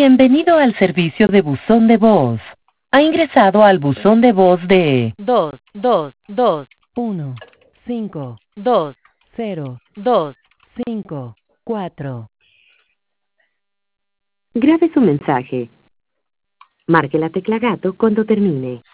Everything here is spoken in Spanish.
Bienvenido al servicio de buzón de voz. Ha ingresado al buzón de voz de 1 5 0 5 4. Grabe su mensaje. Marque la tecla gato cuando termine.